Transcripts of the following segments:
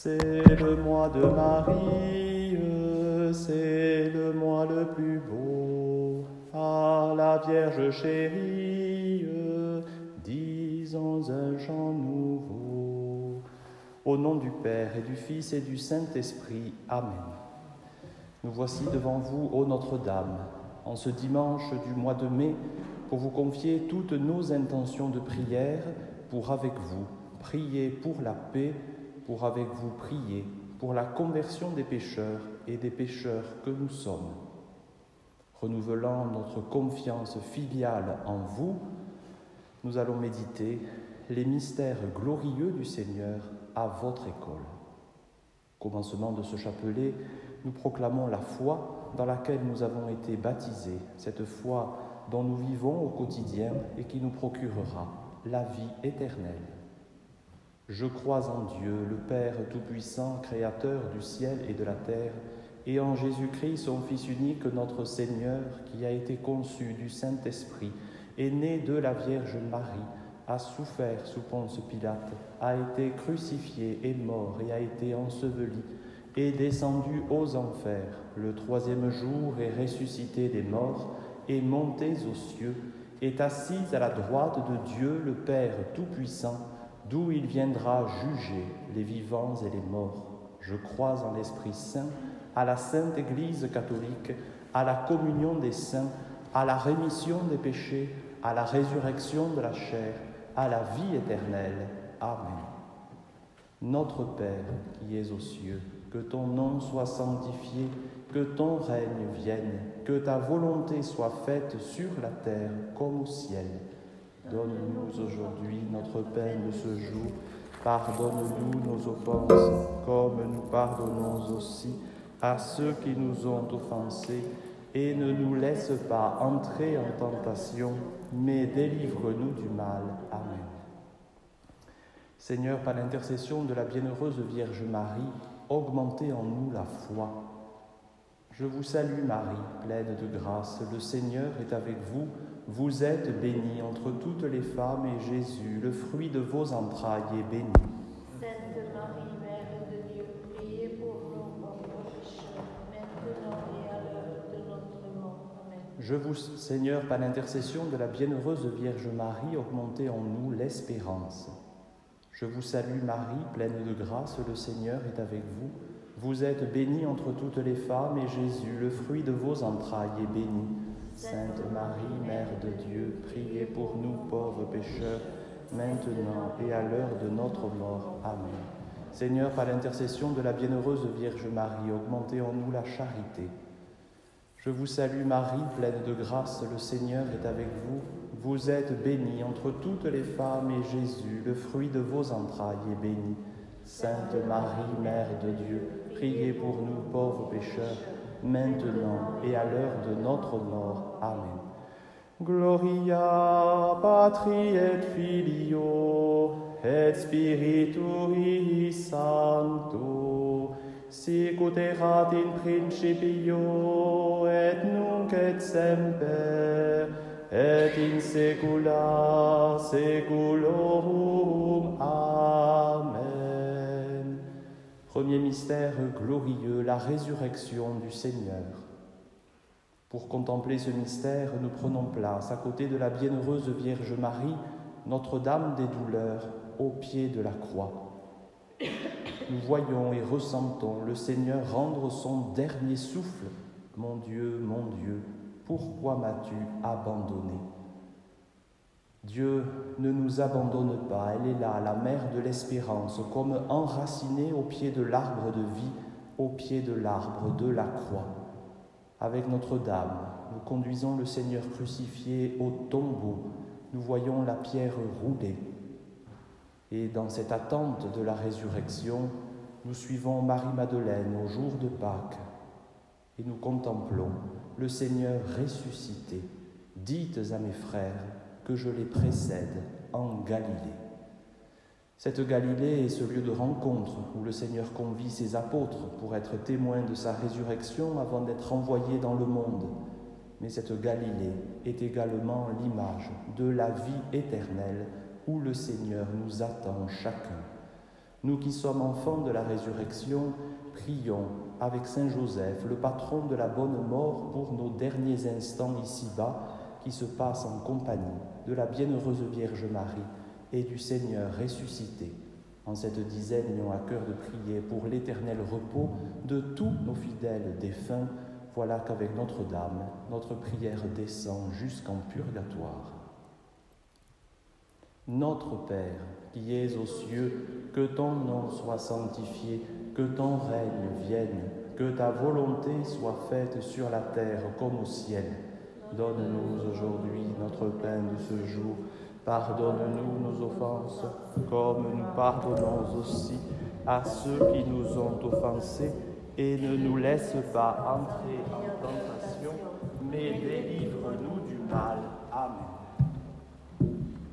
C'est le mois de Marie, c'est le mois le plus beau. À la Vierge chérie, disons un chant nouveau. Au nom du Père et du Fils et du Saint-Esprit. Amen. Nous voici devant vous, ô Notre-Dame, en ce dimanche du mois de mai, pour vous confier toutes nos intentions de prière, pour avec vous prier pour la paix, pour avec vous prier pour la conversion des pécheurs et des pécheurs que nous sommes. Renouvelant notre confiance filiale en vous, nous allons méditer les mystères glorieux du Seigneur à votre école. Au commencement de ce chapelet, nous proclamons la foi dans laquelle nous avons été baptisés, cette foi dont nous vivons au quotidien et qui nous procurera la vie éternelle. Je crois en Dieu, le Père Tout-Puissant, Créateur du ciel et de la terre, et en Jésus-Christ, son Fils unique, notre Seigneur, qui a été conçu du Saint-Esprit, est né de la Vierge Marie, a souffert sous Ponce Pilate, a été crucifié, est mort et a été enseveli, est descendu aux enfers, le troisième jour est ressuscité des morts, est monté aux cieux, est assis à la droite de Dieu, le Père Tout-Puissant, d'où il viendra juger les vivants et les morts. Je crois en l'Esprit Saint, à la Sainte Église catholique, à la communion des saints, à la rémission des péchés, à la résurrection de la chair, à la vie éternelle. Amen. Notre Père qui es aux cieux, que ton nom soit sanctifié, que ton règne vienne, que ta volonté soit faite sur la terre comme au ciel. Donne-nous aujourd'hui notre pain de ce jour. Pardonne-nous nos offenses, comme nous pardonnons aussi à ceux qui nous ont offensés. Et ne nous laisse pas entrer en tentation, mais délivre-nous du mal. Amen. Seigneur, par l'intercession de la bienheureuse Vierge Marie, augmentez en nous la foi. Je vous salue Marie, pleine de grâce, le Seigneur est avec vous. Vous êtes bénie entre toutes les femmes et Jésus, le fruit de vos entrailles, est béni. Sainte Marie, Mère de Dieu, priez pour nous pauvres pécheurs, maintenant et à l'heure de notre mort. Amen. Je vous, Seigneur, par l'intercession de la bienheureuse Vierge Marie, augmentez en nous l'espérance. Je vous salue Marie, pleine de grâce, le Seigneur est avec vous. Vous êtes bénie entre toutes les femmes et Jésus, le fruit de vos entrailles, est béni. Sainte Marie, Mère de Dieu, priez pour nous pauvres pécheurs, maintenant et à l'heure de notre mort. Amen. Seigneur, par l'intercession de la bienheureuse Vierge Marie, augmentez en nous la charité. Je vous salue Marie, pleine de grâce, le Seigneur est avec vous. Vous êtes bénie entre toutes les femmes et Jésus, le fruit de vos entrailles, est béni. Sainte Marie, Mère de Dieu, priez pour nous pauvres pécheurs, maintenant et à l'heure de notre mort. Amen. Gloria Patri et Filio et Spiritui Sancto, sicut erat in principio et nunc et semper et in saecula saeculorum. Amen. Premier mystère glorieux, la résurrection du Seigneur. Pour contempler ce mystère, nous prenons place à côté de la bienheureuse Vierge Marie, Notre-Dame des douleurs, au pied de la croix. Nous voyons et ressentons le Seigneur rendre son dernier souffle. Mon Dieu, pourquoi m'as-tu abandonné ? Dieu ne nous abandonne pas, elle est là, la mère de l'espérance, comme enracinée au pied de l'arbre de vie, au pied de l'arbre de la croix. Avec Notre-Dame, nous conduisons le Seigneur crucifié au tombeau, nous voyons la pierre roulée. Et dans cette attente de la résurrection, nous suivons Marie-Madeleine au jour de Pâques et nous contemplons le Seigneur ressuscité. Dites à mes frères que je les précède en Galilée. Cette Galilée est ce lieu de rencontre où le Seigneur convie ses apôtres pour être témoins de sa résurrection avant d'être envoyés dans le monde. Mais cette Galilée est également l'image de la vie éternelle où le Seigneur nous attend chacun. Nous qui sommes enfants de la résurrection, prions avec Saint Joseph, le patron de la bonne mort, pour nos derniers instants ici-bas, qui se passent en compagnie de la bienheureuse Vierge Marie et du Seigneur ressuscité. En cette dizaine, ayons à cœur de prier pour l'éternel repos de tous nos fidèles défunts. Voilà qu'avec Notre-Dame, notre prière descend jusqu'en purgatoire. Notre Père, qui es aux cieux, que ton nom soit sanctifié, que ton règne vienne, que ta volonté soit faite sur la terre comme au ciel. Donne-nous aujourd'hui notre pain de ce jour. Pardonne-nous nos offenses, comme nous pardonnons aussi à ceux qui nous ont offensés, et ne nous laisse pas entrer en tentation, mais délivre-nous du mal. Amen.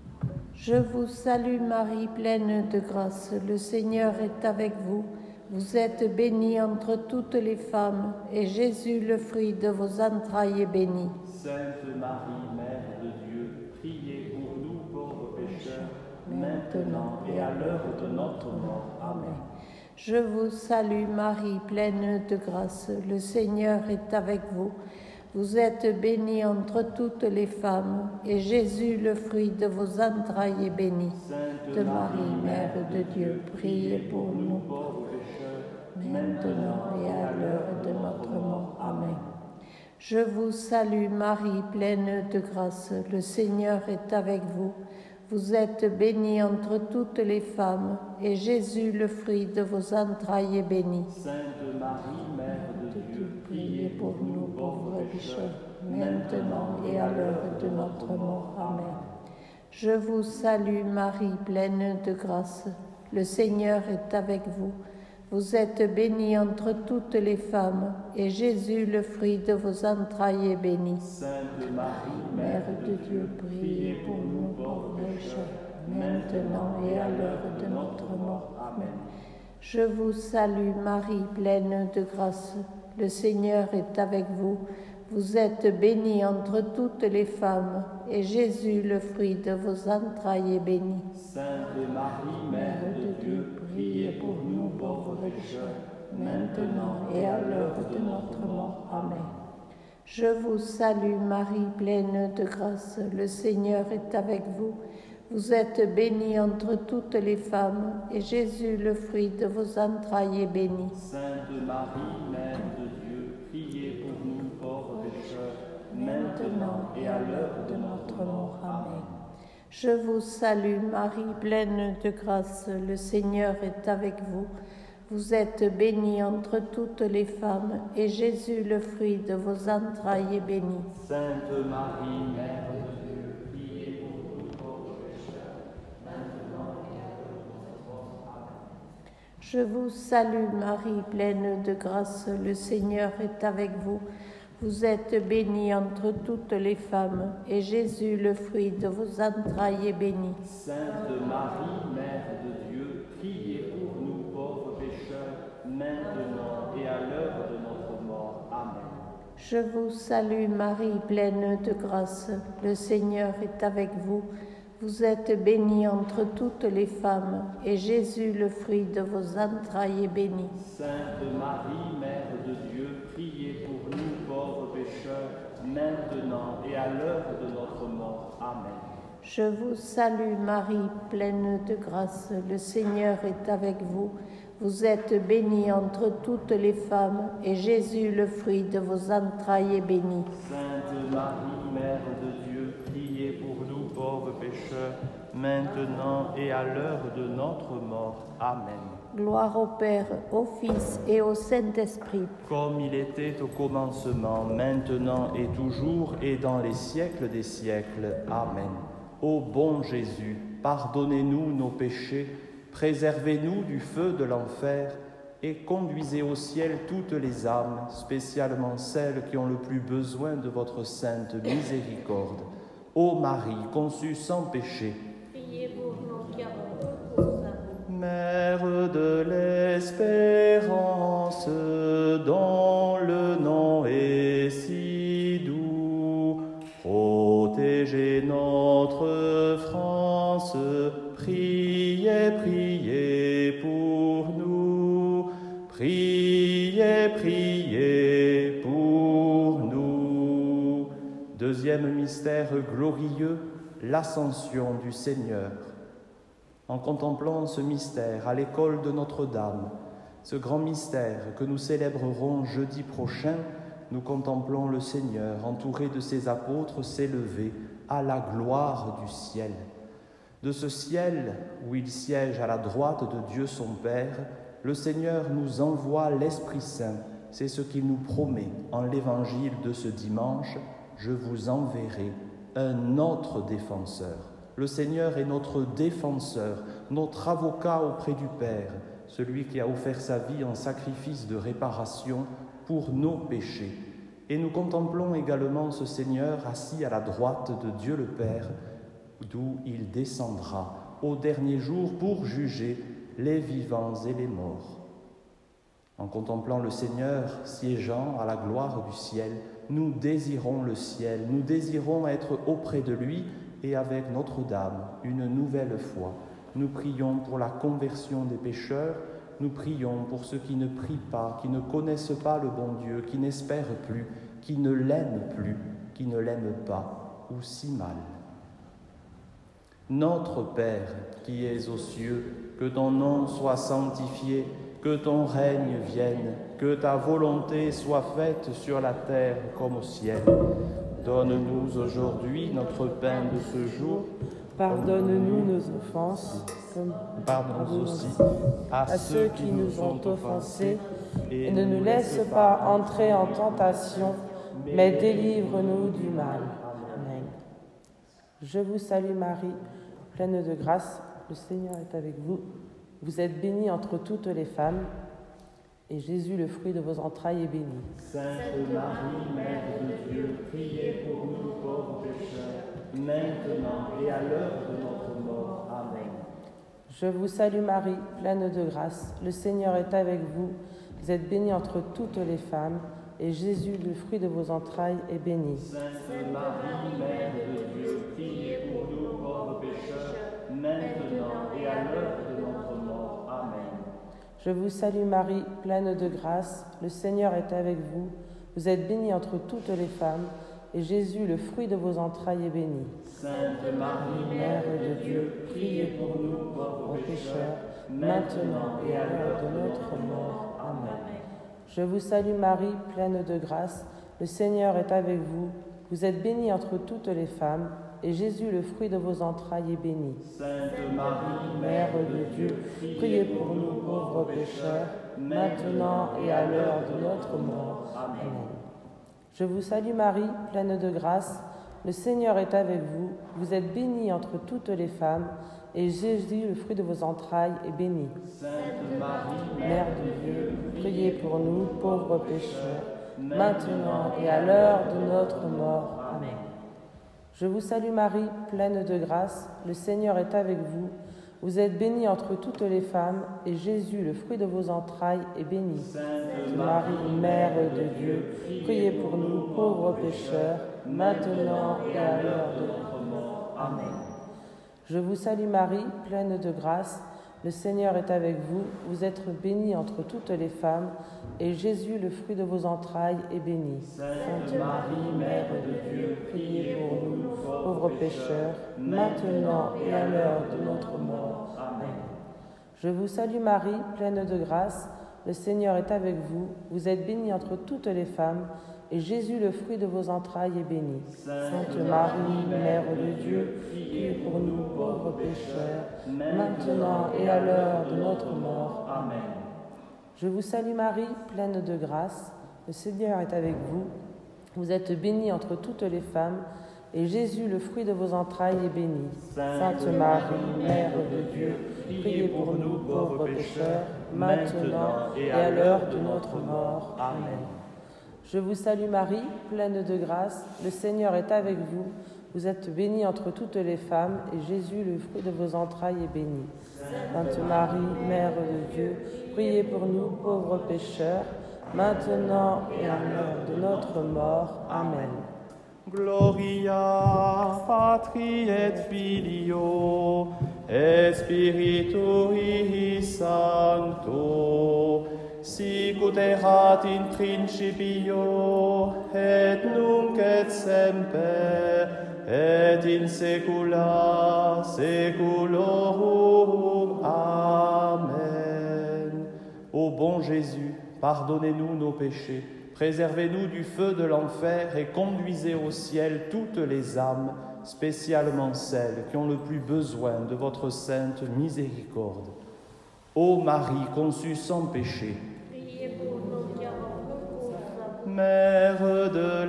Je vous salue Marie, pleine de grâce, le Seigneur est avec vous. Vous êtes bénie entre toutes les femmes, et Jésus, le fruit de vos entrailles, est béni. Sainte Marie, Mère de Dieu, priez pour nous pauvres pécheurs, maintenant et à l'heure de notre mort. Amen. Je vous salue Marie, pleine de grâce, le Seigneur est avec vous. Vous êtes bénie entre toutes les femmes, et Jésus, le fruit de vos entrailles, est béni. Sainte Marie, Mère de Dieu, priez pour nous pauvres pécheurs, maintenant et à l'heure de notre mort. Amen. Je vous salue Marie, pleine de grâce, le Seigneur est avec vous. Vous êtes bénie entre toutes les femmes, et Jésus, le fruit de vos entrailles, est béni. Sainte Marie, Mère de Dieu, Priez pour nous pauvres pécheurs, maintenant et à l'heure de notre mort. Amen. Je vous salue Marie, pleine de grâce, le Seigneur est avec vous. Vous êtes bénie entre toutes les femmes, et Jésus, le fruit de vos entrailles, est béni. Sainte Marie, Mère de Dieu, priez pour nous pauvres pécheurs, maintenant et à l'heure de notre mort. Amen. Je vous salue Marie, pleine de grâce, le Seigneur est avec vous. Vous êtes bénie entre toutes les femmes, et Jésus, le fruit de vos entrailles, est béni. Sainte Marie, Mère de Dieu, priez pour nous pauvres pécheurs, maintenant et à l'heure de notre mort. Amen. Je vous salue Marie, pleine de grâce, le Seigneur est avec vous. Vous êtes bénie entre toutes les femmes, et Jésus, le fruit de vos entrailles, est béni. Sainte Marie, Mère de Dieu, priez pour nous pauvres pécheurs, maintenant et à l'heure de notre mort. Amen. Je vous salue Marie, pleine de grâce, le Seigneur est avec vous. Vous êtes bénie entre toutes les femmes, et Jésus, le fruit de vos entrailles, est béni. Sainte Marie, Mère de Dieu, priez pour nous pauvres pécheurs, maintenant et à l'heure de notre mort. Amen. Je vous salue Marie, pleine de grâce, le Seigneur est avec vous. Vous êtes bénie entre toutes les femmes, et Jésus, le fruit de vos entrailles, est béni. Sainte Marie, Mère de Dieu, priez pour nous pauvres pécheurs, maintenant et à l'heure de notre mort. Amen. Je vous salue Marie, pleine de grâce, le Seigneur est avec vous. Vous êtes bénie entre toutes les femmes, et Jésus, le fruit de vos entrailles, est béni. Sainte Marie, Mère de Dieu, priez pour nous pauvres pécheurs, maintenant et à l'heure de notre mort. Amen. Je vous salue Marie, pleine de grâce, le Seigneur est avec vous. Vous êtes bénie entre toutes les femmes, et Jésus, le fruit de vos entrailles, est béni. Sainte Marie, Mère de Dieu, priez pour nous pauvres pécheurs, maintenant et à l'heure de notre mort. Amen. Gloire au Père, au Fils et au Saint-Esprit. Comme il était au commencement, maintenant et toujours, et dans les siècles des siècles. Amen. Ô bon Jésus, pardonnez-nous nos péchés, préservez-nous du feu de l'enfer, et conduisez au ciel toutes les âmes, spécialement celles qui ont le plus besoin de votre sainte miséricorde. Ô Marie, conçue sans péché, Priez pour nous qui avons recours à vous. Mère de l'espérance, dont le nom est si doux, protégez notre France, priez, priez pour Priez, priez pour nous. Deuxième mystère glorieux, l'ascension du Seigneur. En contemplant ce mystère à l'école de Notre-Dame, ce grand mystère que nous célébrerons jeudi prochain, nous contemplons le Seigneur entouré de ses apôtres s'élever à la gloire du ciel. De ce ciel où il siège à la droite de Dieu son Père, le Seigneur nous envoie l'Esprit Saint. C'est ce qu'il nous promet en l'évangile de ce dimanche. Je vous enverrai un autre défenseur. Le Seigneur est notre défenseur, notre avocat auprès du Père, celui qui a offert sa vie en sacrifice de réparation pour nos péchés. Et nous contemplons également ce Seigneur assis à la droite de Dieu le Père, d'où il descendra au dernier jour pour juger les vivants et les morts. En contemplant le Seigneur siégeant à la gloire du ciel, nous désirons le ciel, nous désirons être auprès de lui et avec Notre-Dame, une nouvelle fois. Nous prions pour la conversion des pécheurs, nous prions pour ceux qui ne prient pas, qui ne connaissent pas le bon Dieu, qui n'espèrent plus, qui ne l'aiment plus, qui ne l'aiment pas, ou si mal. Notre Père qui es aux cieux, que ton nom soit sanctifié, que ton règne vienne, que ta volonté soit faite sur la terre comme au ciel. Donne-nous aujourd'hui notre pain de ce jour. Pardonne-nous nos offenses, comme Pardonne aussi à ceux qui nous ont offensés, et ne nous laisse pas entrer en tentation, mais délivre-nous du mal. Amen. Je vous salue Marie, pleine de grâce, le Seigneur est avec vous. Vous êtes bénie entre toutes les femmes, et Jésus, le fruit de vos entrailles, est béni. Sainte Marie, Mère de Dieu, priez pour nous pauvres pécheurs, maintenant et à l'heure de notre mort. Amen. Je vous salue Marie, pleine de grâce, le Seigneur est avec vous. Vous êtes bénie entre toutes les femmes, et Jésus, le fruit de vos entrailles, est béni. Sainte Marie, Mère de Dieu, priez pour nous pauvres pécheurs, maintenant et à l'heure de notre mort. Amen. Je vous salue Marie, pleine de grâce, le Seigneur est avec vous. Vous êtes bénie entre toutes les femmes, et Jésus, le fruit de vos entrailles, est béni. Sainte Marie, Mère de Dieu, priez pour nous pauvres pécheurs, maintenant et à l'heure de notre mort. Amen. Je vous salue Marie, pleine de grâce, le Seigneur est avec vous. Vous êtes bénie entre toutes les femmes, et Jésus, le fruit de vos entrailles, est béni. Sainte Marie, Mère de Dieu, priez pour nous pauvres pécheurs, maintenant et à l'heure de notre mort. Amen. Je vous salue Marie, pleine de grâce, le Seigneur est avec vous. Vous êtes bénie entre toutes les femmes, et Jésus, le fruit de vos entrailles, est béni. Sainte Marie, Mère de Dieu, priez pour nous pauvres pécheurs, maintenant et à l'heure de notre mort. Amen. Je vous salue Marie, pleine de grâce, le Seigneur est avec vous. Vous êtes bénie entre toutes les femmes, et Jésus, le fruit de vos entrailles, est béni. Sainte Marie, Mère de Dieu, priez pour nous pauvres pécheurs, maintenant et à l'heure de notre mort. Amen. Je vous salue Marie, pleine de grâce, le Seigneur est avec vous. Vous êtes bénie entre toutes les femmes, et Jésus, le fruit de vos entrailles, est béni. Sainte Marie, Mère de Dieu, Priez pour nous, pauvres pécheurs, maintenant et à l'heure de notre mort. Amen. Je vous salue Marie, pleine de grâce, le Seigneur est avec vous. Vous êtes bénie entre toutes les femmes, et Jésus, le fruit de vos entrailles, est béni. Sainte Marie, Mère de Dieu, priez pour nous pauvres pécheurs, maintenant et à l'heure de notre mort. Amen. Je vous salue Marie, pleine de grâce, le Seigneur est avec vous. Vous êtes bénie entre toutes les femmes, et Jésus, le fruit de vos entrailles, est béni. Sainte Marie, Mère de Dieu, priez pour nous pauvres pécheurs, maintenant et à l'heure de notre mort. Amen. Je vous salue Marie, pleine de grâce, le Seigneur est avec vous. Vous êtes bénie entre toutes les femmes, et Jésus, le fruit de vos entrailles, est béni. Sainte Marie, Mère de Dieu, priez pour nous pauvres pécheurs, maintenant et à l'heure de notre mort. Amen. Gloria Patri et Filio et Spiritui Sancto, sic ut erat in principio, et nunc et semper, et in saecula saeculorum. Amen. Ô bon Jésus, pardonnez-nous nos péchés, préservez-nous du feu de l'enfer et conduisez au ciel toutes les âmes, spécialement celles qui ont le plus besoin de votre sainte miséricorde. Ô Marie conçue sans péché, Priez pour nous qui avons recours à vous. Mère de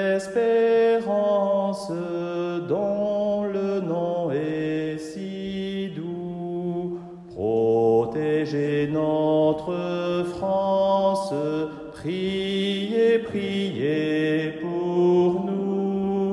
l'espérance, dont le nom est si doux, protégez notre France, priez, priez pour nous,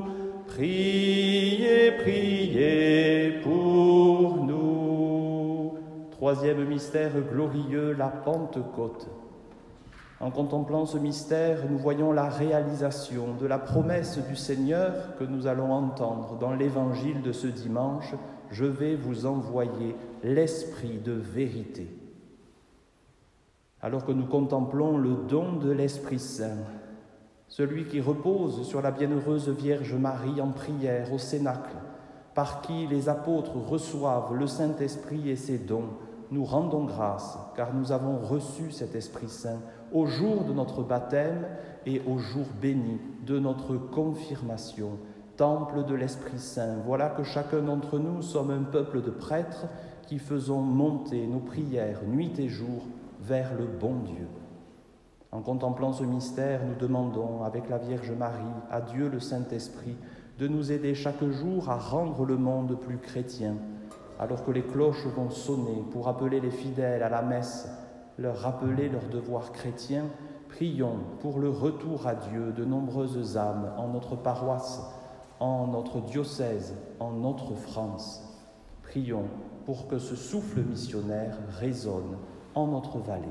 priez, priez pour nous. Troisième mystère glorieux, la Pentecôte. En contemplant ce mystère, nous voyons la réalisation de la promesse du Seigneur que nous allons entendre dans l'évangile de ce dimanche. Je vais vous envoyer l'Esprit de vérité. Alors que nous contemplons le don de l'Esprit Saint, celui qui repose sur la bienheureuse Vierge Marie en prière au Cénacle, par qui les apôtres reçoivent le Saint-Esprit et ses dons, nous rendons grâce, car nous avons reçu cet Esprit Saint au jour de notre baptême et au jour béni de notre confirmation. Temple de l'Esprit Saint, voilà que chacun d'entre nous sommes un peuple de prêtres qui faisons monter nos prières nuit et jour vers le bon Dieu. En contemplant ce mystère, nous demandons avec la Vierge Marie à Dieu le Saint-Esprit de nous aider chaque jour à rendre le monde plus chrétien. Alors que les cloches vont sonner pour appeler les fidèles à la messe, leur rappeler leur devoir chrétien, prions pour le retour à Dieu de nombreuses âmes en notre paroisse, en notre diocèse, en notre France. Prions pour que ce souffle missionnaire résonne en notre vallée.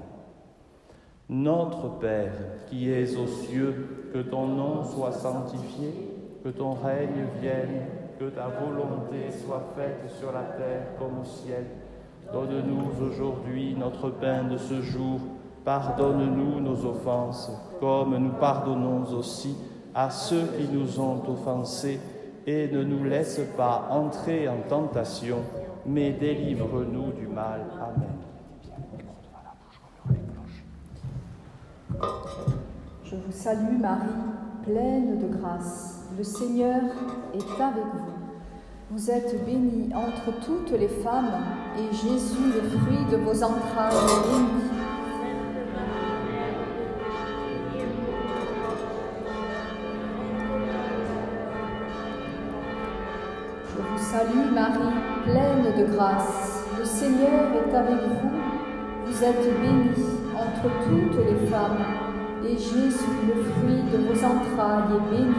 Notre Père, qui es aux cieux, que ton nom soit sanctifié, que ton règne vienne, que ta volonté soit faite sur la terre comme au ciel. Donne-nous aujourd'hui notre pain de ce jour. Pardonne-nous nos offenses, comme nous pardonnons aussi à ceux qui nous ont offensés. Et ne nous laisse pas entrer en tentation, mais délivre-nous du mal. Amen. Je vous salue Marie, pleine de grâce. Le Seigneur est avec vous. Vous êtes bénie entre toutes les femmes, et Jésus, le fruit de vos entrailles, est béni. Je vous salue Marie, pleine de grâce. Le Seigneur est avec vous. Vous êtes bénie entre toutes les femmes, et Jésus, le fruit de vos entrailles, est béni.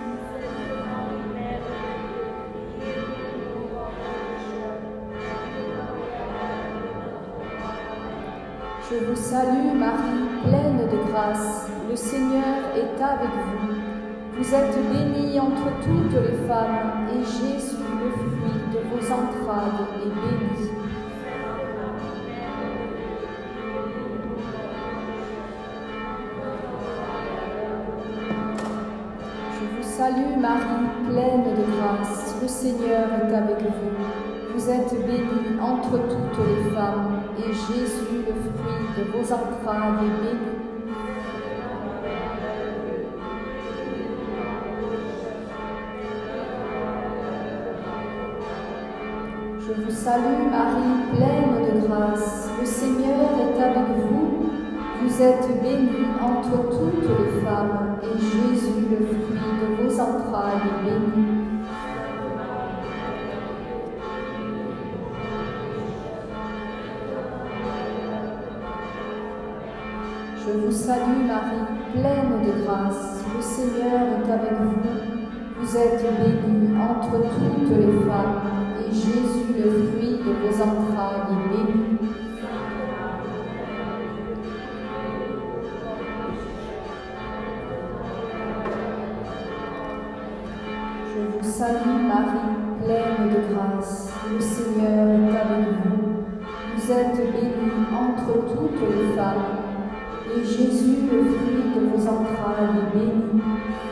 Je vous salue Marie, pleine de grâce. Le Seigneur est avec vous. Vous êtes bénie entre toutes les femmes, et Jésus, le fruit de vos entrailles, est béni. Je vous salue Marie, pleine de grâce. Le Seigneur est avec vous. Vous êtes bénie entre toutes les femmes, et Jésus, le fruit de vos entrailles, est béni. Je vous salue Marie, pleine de grâce. Le Seigneur est avec vous. Vous êtes bénie entre toutes les femmes, et Jésus, le fruit de vos entrailles, est béni. Je vous salue Marie, pleine de grâce. Le Seigneur est avec vous. Vous êtes bénie entre toutes les femmes, et Jésus, le fruit de vos entrailles, est béni. Je vous salue Marie, pleine de grâce. Le Seigneur est avec vous. Vous êtes bénie entre toutes les femmes, et Jésus, le fruit de vos entrailles, est béni.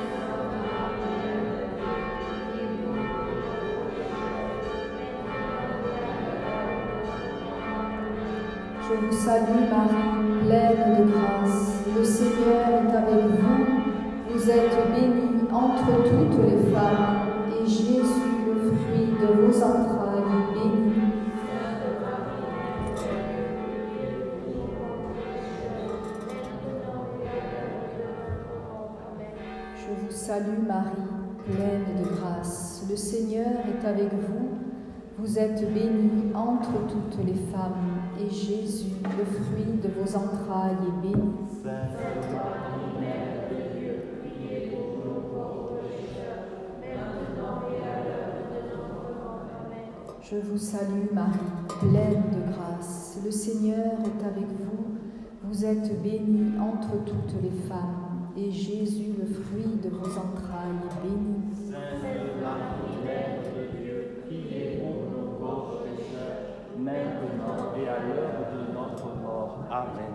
Je vous salue Marie, pleine de grâce, le Seigneur est avec vous. Vous êtes bénie entre toutes les femmes, et Jésus, le fruit de vos entrailles, est béni. Je vous salue Marie, pleine de grâce, le Seigneur est avec vous. Vous êtes bénie entre toutes les femmes, et Jésus, le fruit de vos entrailles, est béni. Sainte Marie, Mère de Dieu, priez pour nous pauvres pécheurs, maintenant et à l'heure de notre mort. Amen. Je vous salue Marie, pleine de grâce, le Seigneur est avec vous. Vous êtes bénie entre toutes les femmes, et Jésus, le fruit de vos entrailles, est béni. Sainte Marie, Mère de Dieu, priez pour nous pauvres pécheurs, maintenant et à l'heure de notre mort. Amen.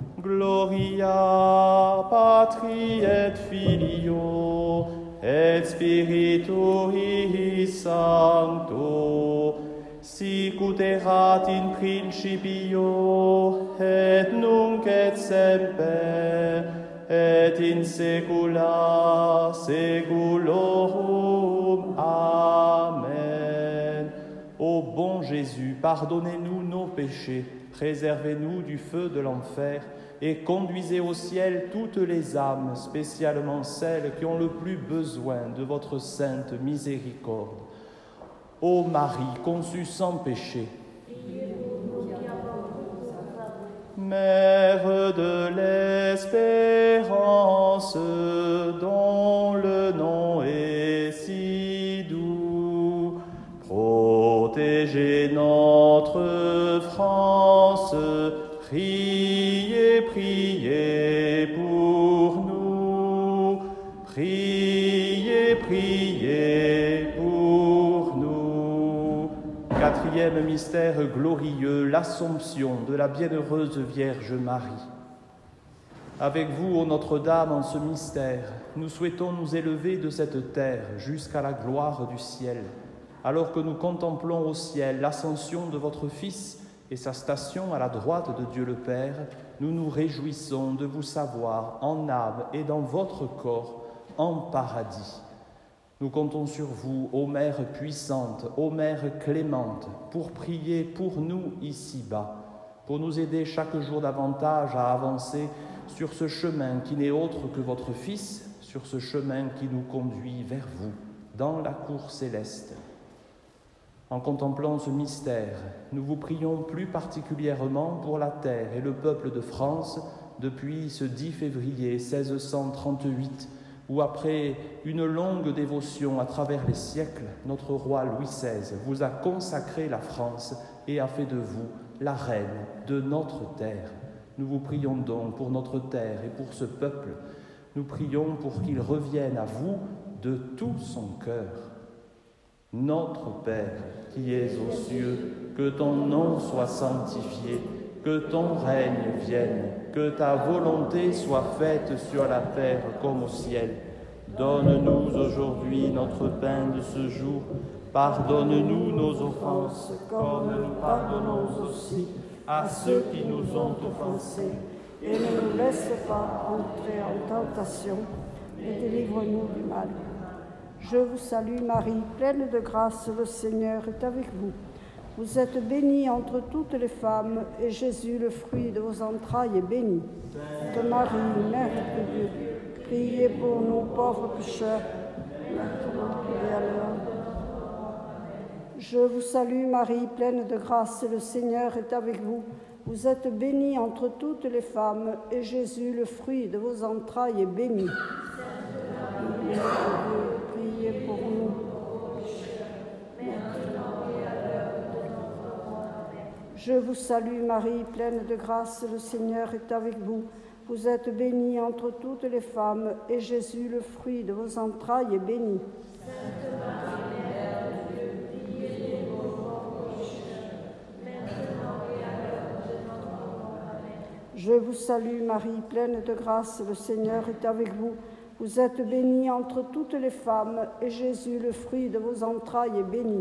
Gloria Patri et Filio et Spiritui Sancto, sic ut erat in principio et nunc et semper et in saecula saeculorum. Amen. Ô bon Jésus, pardonnez-nous nos péchés, préservez-nous du feu de l'enfer et conduisez au ciel toutes les âmes, spécialement celles qui ont le plus besoin de votre sainte miséricorde. Ô Marie, conçue sans péché, Mère de l'espérance, dont le nom est si doux, protégez notre France, priez, priez pour nous, priez, priez pour nous. Quatrième mystère glorieux, l'Assomption de la bienheureuse Vierge Marie. Avec vous, ô Notre-Dame, en ce mystère, nous souhaitons nous élever de cette terre jusqu'à la gloire du ciel, alors que nous contemplons au ciel l'ascension de votre Fils et sa station à la droite de Dieu le Père. Nous nous réjouissons de vous savoir en âme et dans votre corps en paradis. Nous comptons sur vous, ô Mère puissante, ô Mère clémente, pour prier pour nous ici-bas, pour nous aider chaque jour davantage à avancer sur ce chemin qui n'est autre que votre Fils, sur ce chemin qui nous conduit vers vous, dans la cour céleste. En contemplant ce mystère, nous vous prions plus particulièrement pour la terre et le peuple de France depuis ce 10 février 1638, où après une longue dévotion à travers les siècles, notre roi Louis XVI vous a consacré la France et a fait de vous la reine de notre terre. Nous vous prions donc pour notre terre et pour ce peuple. Nous prions pour qu'il revienne à vous de tout son cœur. Notre Père, qui es aux cieux, que ton nom soit sanctifié, que ton règne vienne, que ta volonté soit faite sur la terre comme au ciel. Donne-nous aujourd'hui notre pain de ce jour. Pardonne-nous nos offenses, comme nous pardonnons aussi à ceux qui nous ont offensés. Et ne nous laisse pas entrer en tentation, et délivre-nous du mal. Je vous salue Marie, pleine de grâce, le Seigneur est avec vous. Vous êtes bénie entre toutes les femmes, et Jésus, le fruit de vos entrailles, est béni. Sainte Marie, Mère de Dieu, priez pour nous pauvres pécheurs, maintenant et à l'heure. Je vous salue Marie, pleine de grâce, le Seigneur est avec vous. Vous êtes bénie entre toutes les femmes, et Jésus, le fruit de vos entrailles, est béni. Priez pour nous. Je vous salue Marie, pleine de grâce, le Seigneur est avec vous. Vous êtes bénie entre toutes les femmes, et Jésus, le fruit de vos entrailles, est béni. Je vous salue Marie, pleine de grâce, le Seigneur est avec vous. Vous êtes bénie entre toutes les femmes, et Jésus, le fruit de vos entrailles, est béni.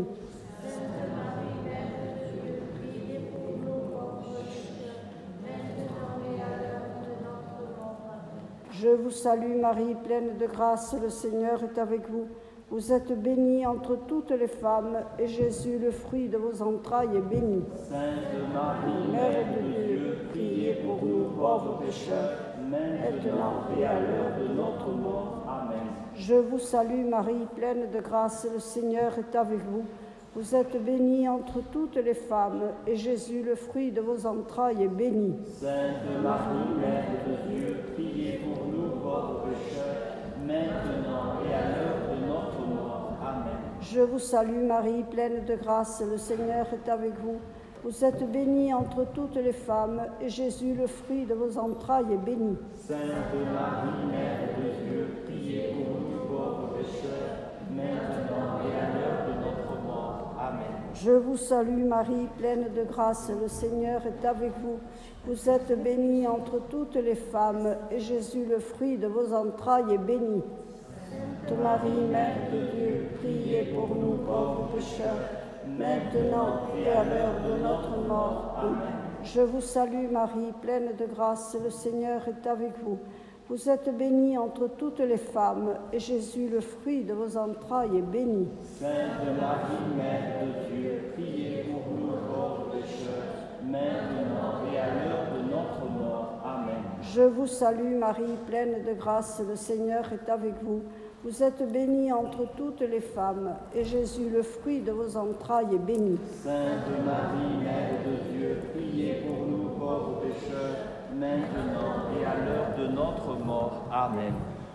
Je vous salue Marie, pleine de grâce, le Seigneur est avec vous. Vous êtes bénie entre toutes les femmes, et Jésus, le fruit de vos entrailles, est béni. Sainte Marie, Mère de Dieu, priez pour nous pauvres pécheurs, maintenant et à l'heure de notre mort. Amen. Je vous salue Marie, pleine de grâce, le Seigneur est avec vous. Vous êtes bénie entre toutes les femmes, et Jésus, le fruit de vos entrailles, est béni. Sainte Marie, Mère de Dieu, priez pour nous pauvres pécheurs, maintenant et à l'heure de notre mort. Amen. Je vous salue Marie, pleine de grâce, le Seigneur est avec vous. Vous êtes bénie entre toutes les femmes, et Jésus, le fruit de vos entrailles, est béni. Sainte Marie, Mère de Dieu, priez pour nous pauvres pécheurs, maintenant et à l'heure de notre mort. Amen. Je vous salue Marie, pleine de grâce, le Seigneur est avec vous. Vous êtes bénie entre toutes les femmes, et Jésus, le fruit de vos entrailles, est béni. Sainte Marie, Mère de Dieu, priez pour nous pauvres pécheurs, maintenant et à l'heure de notre mort. Amen. Je vous salue Marie, pleine de grâce, le Seigneur est avec vous. Vous êtes bénie entre toutes les femmes, et Jésus, le fruit de vos entrailles, est béni. Sainte Marie, Mère de Dieu, priez pour nous pauvres pécheurs, maintenant et à l'heure de notre mort. Amen. Je vous salue Marie, pleine de grâce, le Seigneur est avec vous. Vous êtes bénie entre toutes les femmes, et Jésus, le fruit de vos entrailles, est béni. Sainte Marie, Mère de Dieu, priez pour nous pauvres pécheurs, maintenant et à l'heure de notre mort. Amen.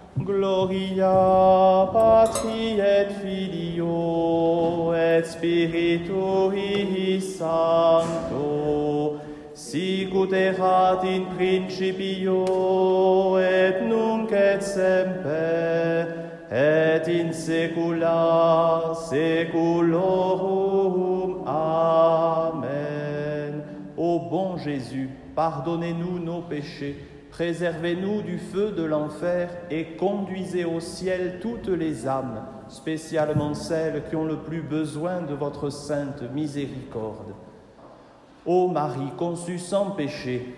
Gloria Patri et Filio et Spiritui Sancto, sicut erat in principio et nunc et semper et in saecula saeculorum. Amen. Ô bon Jésus, pardonnez-nous nos péchés, préservez-nous du feu de l'enfer et conduisez au ciel toutes les âmes, spécialement celles qui ont le plus besoin de votre sainte miséricorde. Ô Marie conçue sans péché,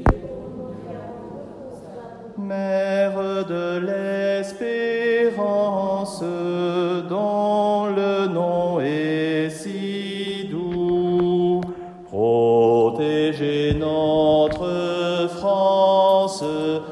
Mère de l'espérance, dont le nom est si doux, protégez notre France,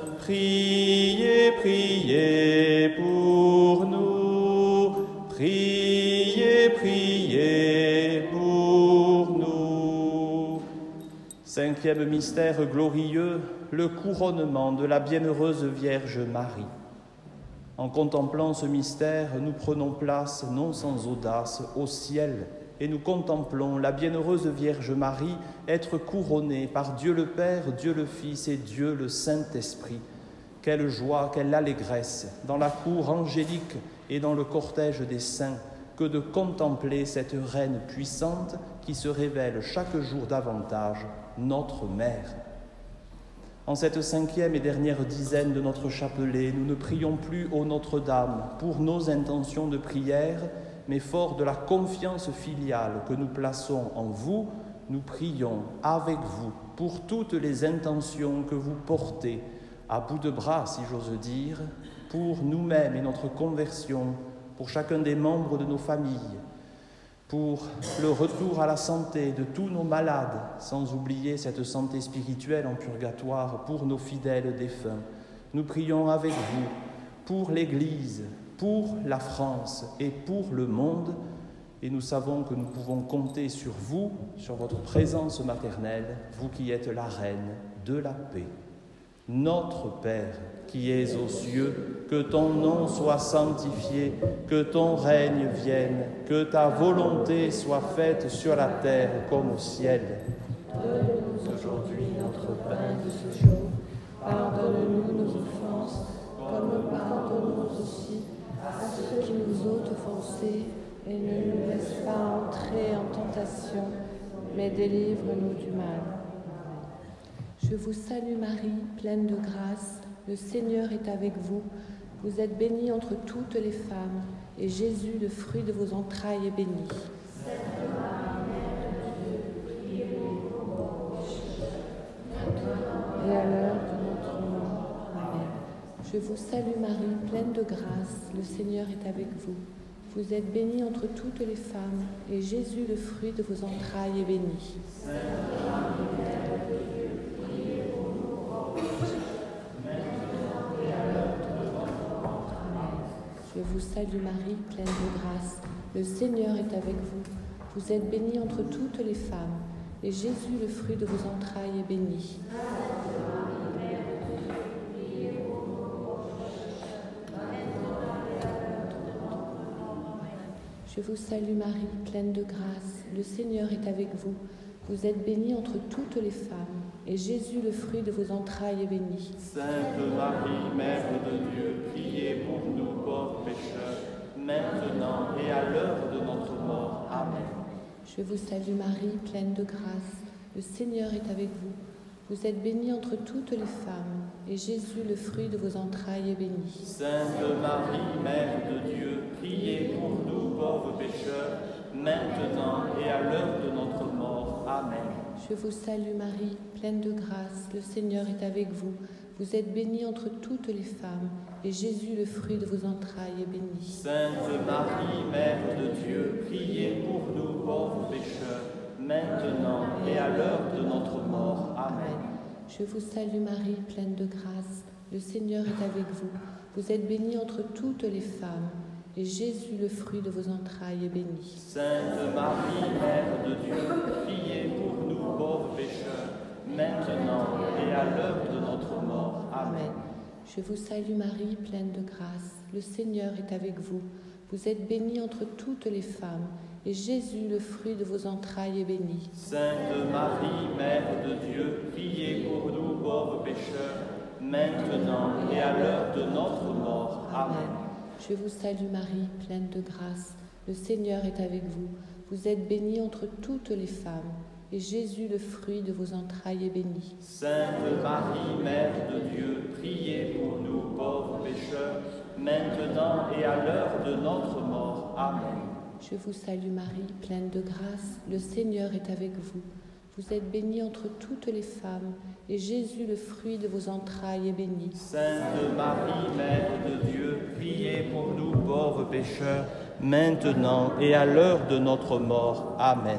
priez, priez pour nous, priez, priez pour nous. Cinquième mystère glorieux, le couronnement de la bienheureuse Vierge Marie. En contemplant ce mystère, nous prenons place, non sans audace, au ciel, et nous contemplons la bienheureuse Vierge Marie être couronnée par Dieu le Père, Dieu le Fils et Dieu le Saint-Esprit. Quelle joie, quelle allégresse, dans la cour angélique et dans le cortège des saints, que de contempler cette Reine puissante qui se révèle chaque jour davantage notre Mère. En cette cinquième et dernière dizaine de notre chapelet, nous ne prions plus ô Notre-Dame pour nos intentions de prière, mais fort de la confiance filiale que nous plaçons en vous, nous prions avec vous pour toutes les intentions que vous portez, à bout de bras si j'ose dire, pour nous-mêmes et notre conversion, pour chacun des membres de nos familles, pour le retour à la santé de tous nos malades, sans oublier cette santé spirituelle en purgatoire pour nos fidèles défunts. Nous prions avec vous pour l'Église, pour la France et pour le monde, et nous savons que nous pouvons compter sur vous, sur votre présence maternelle, vous qui êtes la Reine de la paix. Notre Père, qui es aux cieux, que ton nom soit sanctifié, que ton règne vienne, que ta volonté soit faite sur la terre comme au ciel. Donne-nous aujourd'hui notre pain de ce jour. Pardonne-nous nos offenses, comme nous pardonnons aussi à ceux qui nous ont offensés, et ne nous laisse pas entrer en tentation, mais délivre-nous du mal. Je Je vous salue Marie, pleine de grâce, le Seigneur est avec vous. Vous êtes bénie entre toutes les femmes, et Jésus, le fruit de vos entrailles, est béni. Et à l'heure de notre mort. Amen. Je vous salue Marie, pleine de grâce, le Seigneur est avec vous. Vous êtes bénie entre toutes les femmes, et Jésus, le fruit de vos entrailles, est béni. Je vous salue Marie, pleine de grâce, le Seigneur est avec vous. Vous êtes bénie entre toutes les femmes, et Jésus, le fruit de vos entrailles, est béni. Je vous salue Marie, pleine de grâce, le Seigneur est avec vous. Vous êtes bénie entre toutes les femmes, et Jésus, le fruit de vos entrailles, est béni. Sainte Marie, Mère de Dieu, priez pour nous pauvres pécheurs, maintenant et à l'heure de notre mort. Amen. Je vous salue Marie, pleine de grâce, le Seigneur est avec vous. Vous êtes bénie entre toutes les femmes, et Jésus, le fruit de vos entrailles, est béni. Sainte Marie, Mère de Dieu, priez pour nous pauvres pécheurs, maintenant et à l'heure de notre mort. Amen. Je vous salue Marie, pleine de grâce, le Seigneur est avec vous. Vous êtes bénie entre toutes les femmes, et Jésus, le fruit de vos entrailles, est béni. Sainte Marie, Mère de Dieu, priez pour nous pauvres pécheurs, maintenant et à l'heure de notre mort. Amen. Je vous salue Marie, pleine de grâce, le Seigneur est avec vous. Vous êtes bénie entre toutes les femmes, et Jésus, le fruit de vos entrailles, est béni. Sainte Marie, Mère de Dieu, priez pour nous pauvres pécheurs, maintenant et à l'heure de notre mort. Amen. Je vous salue Marie, pleine de grâce, le Seigneur est avec vous. Vous êtes bénie entre toutes les femmes, et Jésus, le fruit de vos entrailles, est béni. Sainte Marie, Mère de Dieu, priez pour nous pauvres pécheurs, maintenant et à l'heure de notre mort. Amen. Je vous salue Marie, pleine de grâce, le Seigneur est avec vous. Vous êtes bénie entre toutes les femmes, et Jésus, le fruit de vos entrailles, est béni. Sainte Marie, Mère de Dieu, priez pour nous pauvres pécheurs, maintenant et à l'heure de notre mort. Amen. Je vous salue Marie, pleine de grâce, le Seigneur est avec vous. Vous êtes bénie entre toutes les femmes, et Jésus, le fruit de vos entrailles, est béni. Sainte Marie, Mère de Dieu, priez pour nous pauvres pécheurs, maintenant et à l'heure de notre mort. Amen.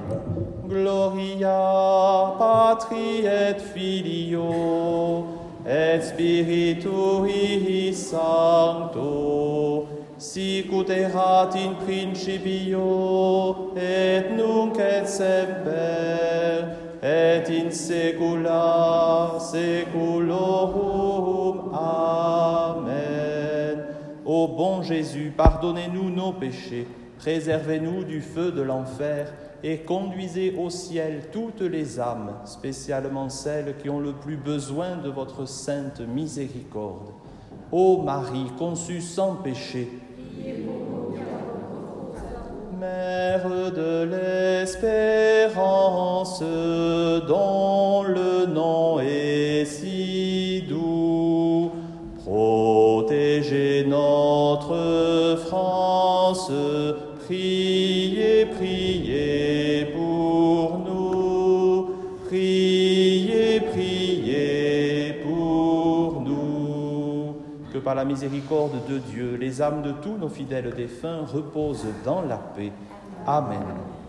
Gloria Patri et Filio et Spiritui Sancto, sic ut erat in principio et nunc et semper et in saecula saeculorum. Amen. Ô bon Jésus, pardonnez-nous nos péchés, préservez-nous du feu de l'enfer et conduisez au ciel toutes les âmes, spécialement celles qui ont le plus besoin de votre sainte miséricorde. Ô Marie, conçue sans péché, Mère de l'espérance, dont le nom est si doux, protégez notre France, priez, priez pour nous, priez, priez pour nous. Que par la miséricorde de Dieu, les âmes de tous nos fidèles défunts reposent dans la paix. Amen.